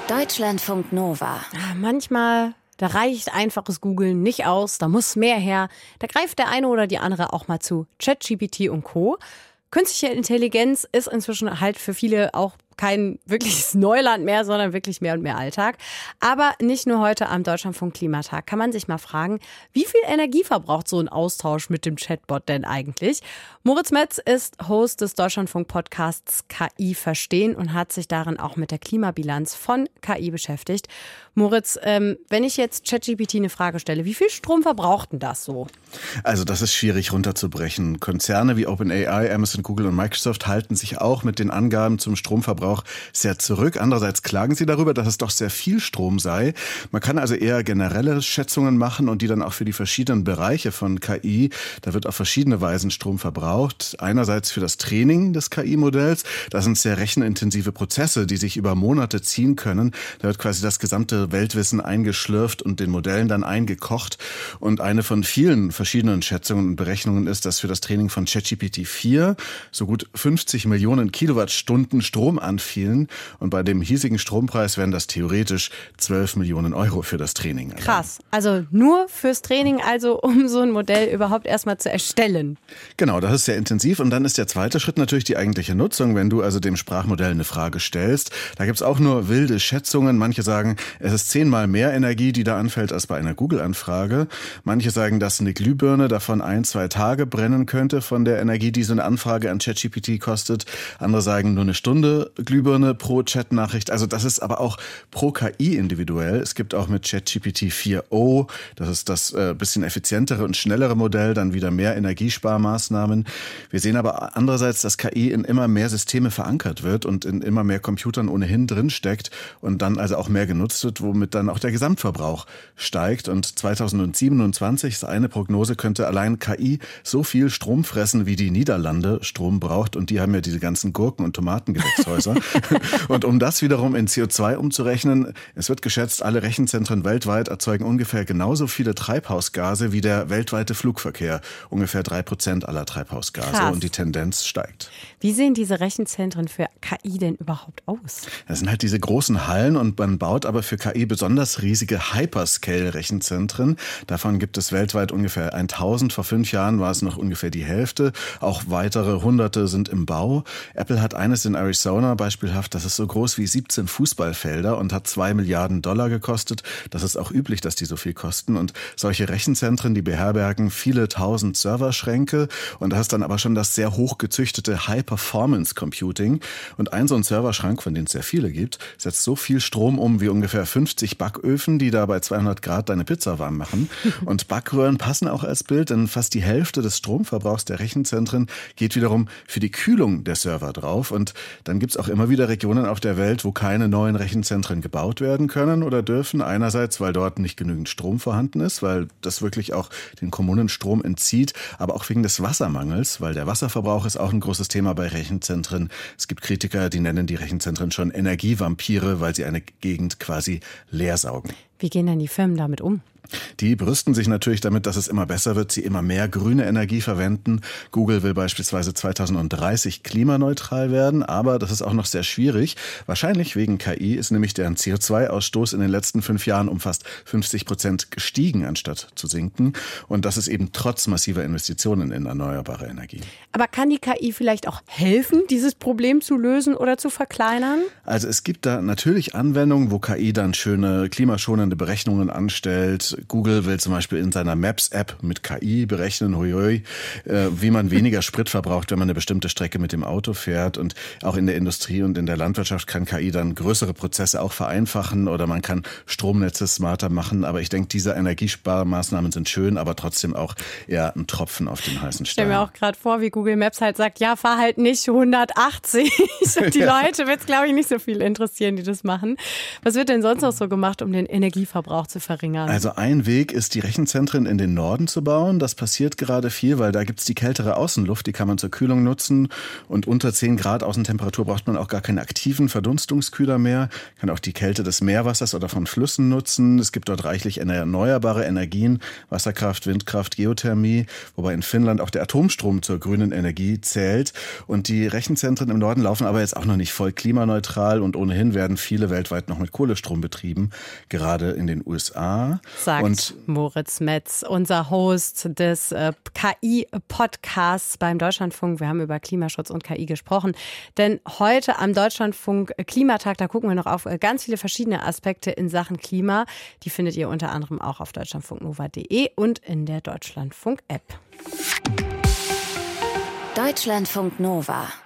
Deutschlandfunk Nova. Manchmal, da reicht einfaches Googlen nicht aus, da muss mehr her. Da greift der eine oder die andere auch mal zu ChatGPT und Co. Künstliche Intelligenz ist inzwischen halt für viele auch kein wirkliches Neuland mehr, sondern wirklich mehr und mehr Alltag. Aber nicht nur heute am Deutschlandfunk Klimatag kann man sich mal fragen, wie viel Energie verbraucht so ein Austausch mit dem Chatbot denn eigentlich? Moritz Metz ist Host des Deutschlandfunk-Podcasts KI verstehen und hat sich darin auch mit der Klimabilanz von KI beschäftigt. Moritz, wenn ich jetzt ChatGPT eine Frage stelle, wie viel Strom verbraucht denn das so? Also das ist schwierig runterzubrechen. Konzerne wie OpenAI, Amazon, Google und Microsoft halten sich auch mit den Angaben zum Stromverbrauch sehr zurück. Andererseits klagen sie darüber, dass es doch sehr viel Strom sei. Man kann also eher generelle Schätzungen machen und die dann auch für die verschiedenen Bereiche von KI, da wird auf verschiedene Weisen Strom verbraucht. Einerseits für das Training des KI-Modells, das sind sehr rechenintensive Prozesse, die sich über Monate ziehen können. Da wird quasi das gesamte Weltwissen eingeschlürft und den Modellen dann eingekocht. Und eine von vielen verschiedenen Schätzungen und Berechnungen ist, dass für das Training von ChatGPT 4 so gut 50 Millionen Kilowattstunden Strom anfielen. Und bei dem hiesigen Strompreis wären das theoretisch 12 Millionen Euro für das Training. Krass. Also nur fürs Training, also um so ein Modell überhaupt erstmal zu erstellen. Genau, das ist sehr intensiv. Und dann ist der zweite Schritt natürlich die eigentliche Nutzung, wenn du also dem Sprachmodell eine Frage stellst. Da gibt's auch nur wilde Schätzungen. Manche sagen, es ist 10-mal mehr Energie, die da anfällt, als bei einer Google-Anfrage. Manche sagen, dass eine Glühbirne davon 1-2 Tage brennen könnte von der Energie, die so eine Anfrage an ChatGPT kostet. Andere sagen, nur eine Stunde Glühbirne pro Chat-Nachricht. Also das ist aber auch pro KI individuell. Es gibt auch mit ChatGPT 4o, das ist das bisschen effizientere und schnellere Modell, dann wieder mehr Energiesparmaßnahmen. Wir sehen aber andererseits, dass KI in immer mehr Systeme verankert wird und in immer mehr Computern ohnehin drinsteckt und dann also auch mehr genutzt wird, womit dann auch der Gesamtverbrauch steigt. Und 2027 ist eine Prognose, könnte allein KI so viel Strom fressen, wie die Niederlande Strom braucht. Und die haben ja diese ganzen Gurken- und Tomatengewächshäuser. Und um das wiederum in CO2 umzurechnen, es wird geschätzt, alle Rechenzentren weltweit erzeugen ungefähr genauso viele Treibhausgase wie der weltweite Flugverkehr. Ungefähr 3% aller Treibhausgase. Krass. Und die Tendenz steigt. Wie sehen diese Rechenzentren für KI denn überhaupt aus? Das sind halt diese großen Hallen und man baut aber für KI besonders riesige Hyperscale-Rechenzentren. Davon gibt es weltweit ungefähr 1000. Vor 5 Jahren war es noch ungefähr die Hälfte. Auch weitere Hunderte sind im Bau. Apple hat eines in Arizona beispielhaft, das ist so groß wie 17 Fußballfelder und hat $2 Milliarden gekostet. Das ist auch üblich, dass die so viel kosten. Und solche Rechenzentren, die beherbergen viele tausend Serverschränke und da ist dann aber schon das sehr hochgezüchtete High-Performance-Computing. Und so ein Serverschrank, von denen es sehr viele gibt, setzt so viel Strom um wie ungefähr 50 Backöfen, die da bei 200 Grad deine Pizza warm machen. Und Backröhren passen auch als Bild, denn fast die Hälfte des Stromverbrauchs der Rechenzentren geht wiederum für die Kühlung der Server drauf. Und dann gibt's auch immer wieder Regionen auf der Welt, wo keine neuen Rechenzentren gebaut werden können oder dürfen. Einerseits, weil dort nicht genügend Strom vorhanden ist, weil das wirklich auch den Kommunen Strom entzieht, aber auch wegen des Wassermangels, weil der Wasserverbrauch ist auch ein großes Thema bei Rechenzentren. Es gibt Kritiker, die nennen die Rechenzentren schon Energievampire, weil sie eine Gegend quasi leer saugen. Wie gehen denn die Firmen damit um? Die brüsten sich natürlich damit, dass es immer besser wird, sie immer mehr grüne Energie verwenden. Google will beispielsweise 2030 klimaneutral werden, aber das ist auch noch sehr schwierig. Wahrscheinlich wegen KI ist nämlich deren CO2-Ausstoß in den letzten 5 Jahren um fast 50% gestiegen, anstatt zu sinken. Und das ist eben trotz massiver Investitionen in erneuerbare Energie. Aber kann die KI vielleicht auch helfen, dieses Problem zu lösen oder zu verkleinern? Also es gibt da natürlich Anwendungen, wo KI dann schöne klimaschonende Berechnungen anstellt. Google will zum Beispiel in seiner Maps-App mit KI berechnen, wie man weniger Sprit verbraucht, wenn man eine bestimmte Strecke mit dem Auto fährt. Und auch in der Industrie und in der Landwirtschaft kann KI dann größere Prozesse auch vereinfachen oder man kann Stromnetze smarter machen. Aber ich denke, diese Energiesparmaßnahmen sind schön, aber trotzdem auch eher ein Tropfen auf den heißen Stein. Ich stelle mir auch gerade vor, wie Google Maps halt sagt, ja, fahr halt nicht 180. Und die Leute wird es, glaube ich, nicht so viel interessieren, die das machen. Was wird denn sonst noch so gemacht, um den Energieverbrauch Energieverbrauch zu verringern? Also ein Weg ist, die Rechenzentren in den Norden zu bauen. Das passiert gerade viel, weil da gibt's die kältere Außenluft, die kann man zur Kühlung nutzen. Und unter 10 Grad Außentemperatur braucht man auch gar keine aktiven Verdunstungskühler mehr. Kann auch die Kälte des Meerwassers oder von Flüssen nutzen. Es gibt dort reichlich erneuerbare Energien, Wasserkraft, Windkraft, Geothermie, wobei in Finnland auch der Atomstrom zur grünen Energie zählt. Und die Rechenzentren im Norden laufen aber jetzt auch noch nicht voll klimaneutral und ohnehin werden viele weltweit noch mit Kohlestrom betrieben, gerade in den USA. Sagt Moritz Metz, unser Host des KI-Podcasts beim Deutschlandfunk. Wir haben über Klimaschutz und KI gesprochen, denn heute am Deutschlandfunk Klimatag, da gucken wir noch auf ganz viele verschiedene Aspekte in Sachen Klima. Die findet ihr unter anderem auch auf deutschlandfunknova.de und in der Deutschlandfunk-App. Deutschlandfunk Nova